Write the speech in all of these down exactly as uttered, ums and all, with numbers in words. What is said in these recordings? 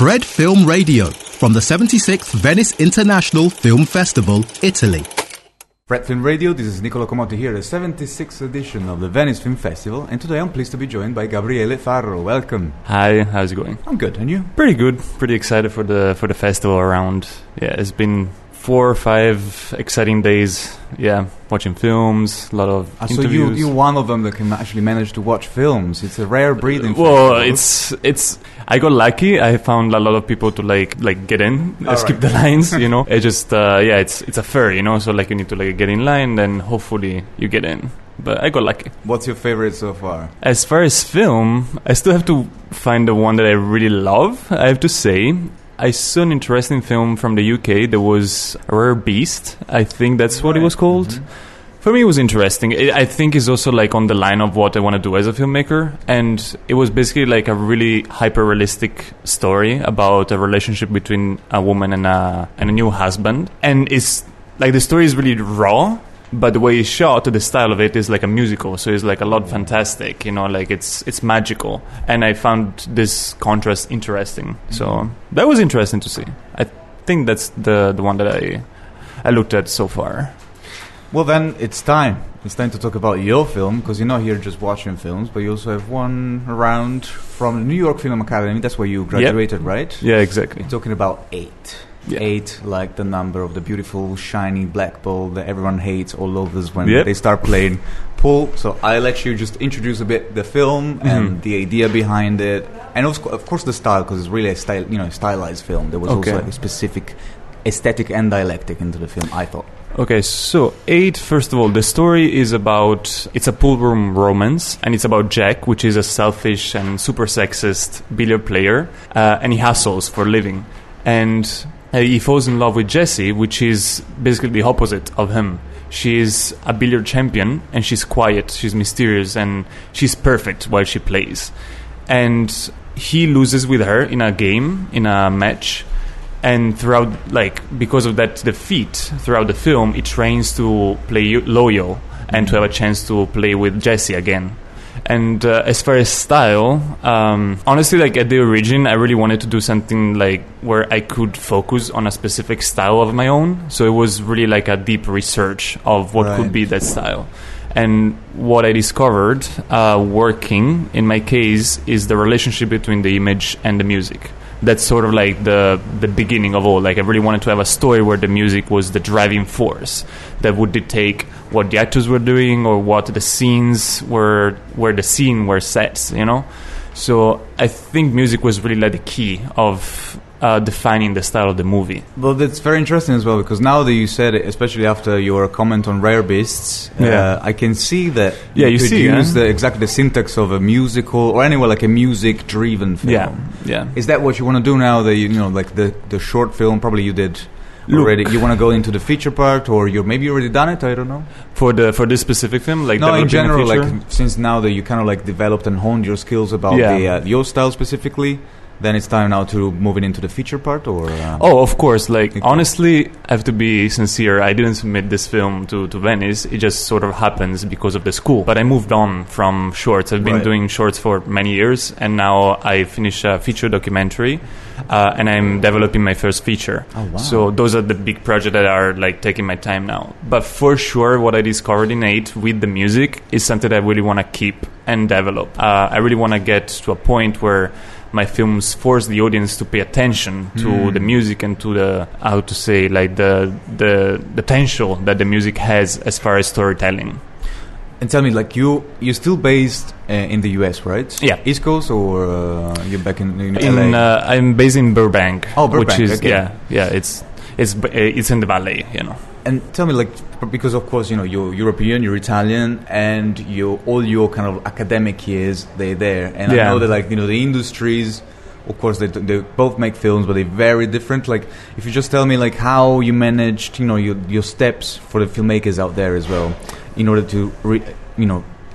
Fred Film Radio from the seventy-sixth Venice International Film Festival, Italy. Fred Film Radio, this is Nicola Comotti here, the seventy-sixth edition of the Venice Film Festival, and today I'm pleased to be joined by Gabriele Farro. Welcome. Hi, how's it going? I'm good, and you? Pretty good. Pretty excited for the for the festival around. Yeah, it's been four or five exciting days. Yeah, watching films, a lot of ah, interviews. So you, you're one of them that can actually manage to watch films. It's a rare breed in Well, festivals. it's it's. I got lucky. I found a lot of people to like like get in, uh, All skip right. the lines. You know, it just uh, yeah, it's it's a fair. You know, so like you need to like get in line, then hopefully you get in. But I got lucky. What's your favorite so far? As far as film, I still have to find the one that I really love. I have to say. I saw an interesting film from the U K. There was Rare Beast. I think that's what it was called. Mm-hmm. For me, it was interesting. It, I think it's also like on the line of what I want to do as a filmmaker. And it was basically like a really hyper-realistic story about a relationship between a woman and a and a new husband. And it's like the story is really raw. But the way it's shot, the style of it is like a musical, so it's like a lot fantastic, you know, like it's it's magical. And I found this contrast interesting, so that was interesting to see. I think that's the the one that I I looked at so far. Well, then it's time. It's time to talk about your film, because you're not here just watching films, but you also have one round from the New York Film Academy. That's where you graduated, Yep. right? Yeah, exactly. You're talking about eight. Yeah. Eight, like the number of the beautiful, shiny black ball that everyone hates all lovers when Yep. they start playing pool. So I'll let you just introduce a bit the film Mm-hmm. and the idea behind it, and of, of course the style, because it's really a style, you know, stylized film. There was Okay. also a specific aesthetic and dialectic into the film, I thought. Okay, so Eight, first of all, the story is about, it's a pool room romance, and it's about Jack, which is a selfish and super sexist billiard player, uh, and he hustles for a living. And uh, he falls in love with Jessie, which is basically the opposite of him. She's a billiard champion, and she's quiet, she's mysterious, and she's perfect while she plays. And he loses with her in a game, in a match, and throughout, like, because of that defeat, throughout the film, he trains to play loyal and to have a chance to play with Jessie again. And uh, as far as style, um, honestly, like at the origin, I really wanted to do something like where I could focus on a specific style of my own. So it was really like a deep research of what Right. could be that style. And what I discovered uh, working in my case is the relationship between the image and the music. That's sort of like the the beginning of all. Like I really wanted to have a story where the music was the driving force that would dictate what the actors were doing or what the scenes were, where the scene were set, you know? So I think music was really like the key of uh, defining the style of the movie. Well, that's very interesting as well, because now that you said it, especially after your comment on Rare Beasts, Yeah. uh, I can see that Yeah, you could see, use huh? the, exactly the syntax of a musical, or anyway, like a music-driven film. Yeah, yeah. Is that what you want to do now? That you, you know, like the the short film, probably you did Look. already. You want to go into the feature part, or you're maybe already done it? I don't know. For the for this specific film, like No, in developing a general, feature? like since now that you kind of like developed and honed your skills about Yeah. the uh, your style specifically, then it's time now to move it into the feature part, or uh, Oh, of course. Like, Okay. honestly, I have to be sincere. I didn't submit this film to, to Venice. It just sort of happens because of the school. But I moved on from shorts. I've been Right. doing shorts for many years, and now I finished a feature documentary, uh, and I'm developing my first feature. Oh, wow. So those are the big projects that are, like, taking my time now. But for sure, what I discovered in Eight with the music is something that I really want to keep and develop. Uh, I really want to get to a point where my films force the audience to pay attention to Mm. the music and to the, how to say, like the the the potential that the music has as far as storytelling. And tell me, like you, you're still based uh, in the U S, right? Yeah. East Coast, or uh, you're back in, in, In, L A? uh, I'm based in Burbank, Oh, Burbank, which is okay. yeah, yeah. It's it's b- uh, it's in the valley, you know. And tell me, like, because of course, you know, you're European, you're Italian, and you all your kind of academic years, they're there. And I Yeah. know that, like, you know, the industries, of course, they they both make films, but they're very different. Like, if you just tell me, like, how you managed, you know, your your steps for the filmmakers out there as well, in order to, re, you know,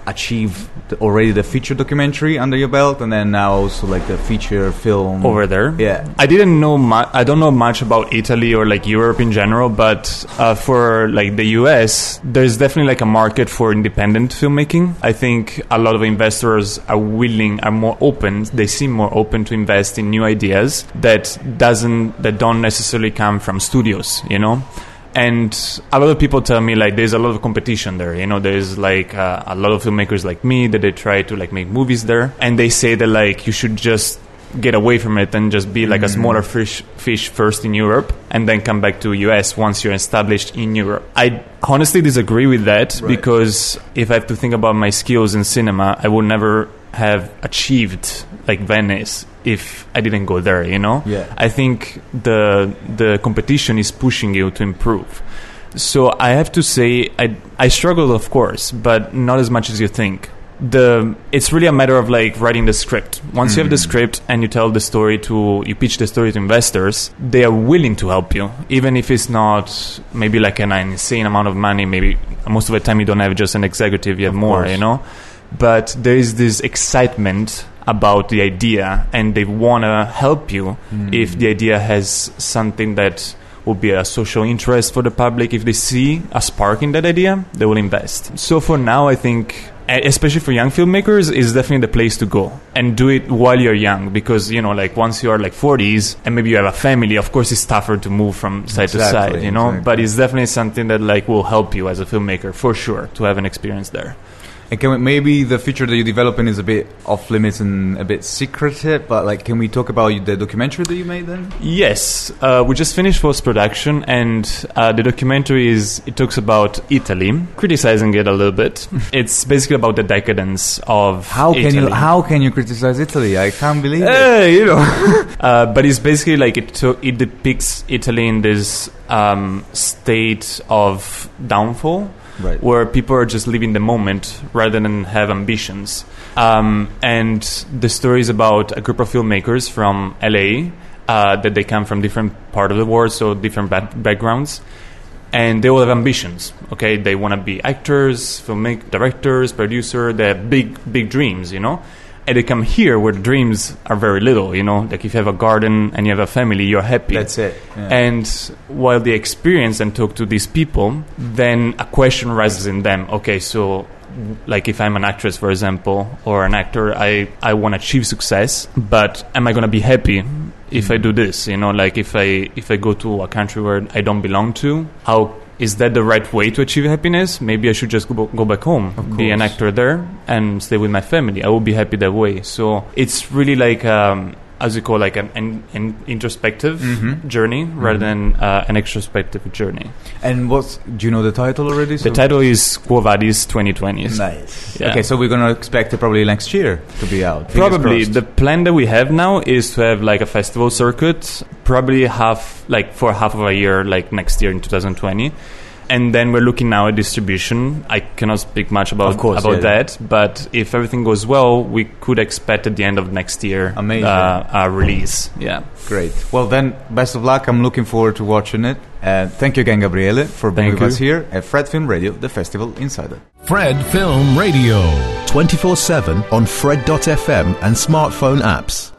achieve the, already the feature documentary under your belt, and then now also like the feature film over there. Yeah, I didn't know much. I don't know much about Italy or like Europe in general, but uh, for like the U S, there's definitely like a market for independent filmmaking. I think a lot of investors are willing, are more open. They seem more open to invest in new ideas that doesn't that don't necessarily come from studios, you know. And a lot of people tell me like there's a lot of competition there, you know, there's like uh, a lot of filmmakers like me that they try to like make movies there, and they say that like you should just get away from it and just be like mm. a smaller fish fish first in Europe and then come back to U S once you're established in Europe. I honestly disagree with that, right. Because if I have to think about my skills in cinema, I would never have achieved like Venice if I didn't go there, you know? Yeah. I think the the competition is pushing you to improve. So I have to say I I struggled, of course, but not as much as you think. The it's really a matter of like writing the script. Once mm. you have the script and you tell the story to you pitch the story to investors, they are willing to help you, even if it's not maybe like an insane amount of money. Maybe most of the time you don't have just an executive, you have of more, course. You know. But there is this excitement about the idea, and they want to help you mm. if the idea has something that will be a social interest for the public. If they see a spark in that idea, they will invest. So for now, I think, especially for young filmmakers, is definitely the place to go and do it while you're young, because, you know, like once you're like forties and maybe you have a family, of course it's tougher to move from side exactly, to side, you know, exactly. But it's definitely something that like will help you as a filmmaker for sure to have an experience there. And can we, maybe the feature that you're developing is a bit off limits and a bit secretive, but like, can we talk about the documentary that you made then? Yes, uh, we just finished post production, and uh, the documentary is it talks about Italy, criticizing it a little bit. It's basically about the decadence of how can Italy. you how can you criticize Italy? I can't believe it. Hey, you know, uh, but it's basically like it to, it depicts Italy in this um, state of downfall. Right. Where people are just living the moment rather than have ambitions. Um, and the story is about a group of filmmakers from L A uh, that they come from different part of the world, so different ba- backgrounds. And they all have ambitions, okay? They want to be actors, filmmakers, directors, producer. They have big, big dreams, you know? And they come here where the dreams are very little, you know? Like if you have a garden and you have a family, you're happy. That's it. Yeah. And while they experience and talk to these people, then a question rises in them. Okay, so like if I'm an actress, for example, or an actor, I, I want to achieve success, but am I going to be happy if mm. I do this? You know, like if I if I go to a country where I don't belong to, how... is that the right way to achieve happiness? Maybe I should just go, go back home, be an actor there, and stay with my family. I will be happy that way. So it's really like, um, as you call, like an, an, an introspective mm-hmm. journey mm-hmm. rather than uh, an extrospective journey. And what's do you know the title already? So the title is Quo Vadis twenty twenty. Nice. Yeah. Okay, so we're going to expect it probably next year to be out. Probably. The plan that we have now is to have like a festival circuit, probably half, like for half of a year, like next year in twenty twenty. And then we're looking now at distribution. I cannot speak much about of course, about yeah, that, yeah. But if everything goes well, we could expect at the end of next year uh, a release. Yeah, great. Well, then, best of luck. I'm looking forward to watching it. Uh, thank you again, Gabriele, for being thank with you. us here at Fred Film Radio, the Festival Insider. Fred Film Radio, twenty-four seven on Fred dot f m and smartphone apps.